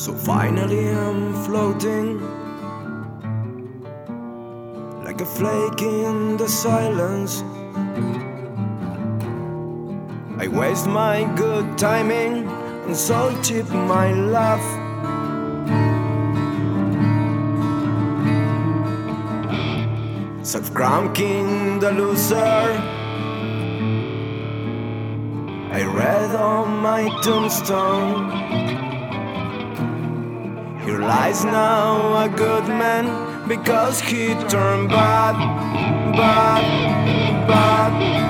So finally I'm floating like a flake in the silence. I waste my good timing and so cheap my love. Self-crowned king, the loser, I read on my tombstone. Here lies now a good man because he turned bad, bad, bad.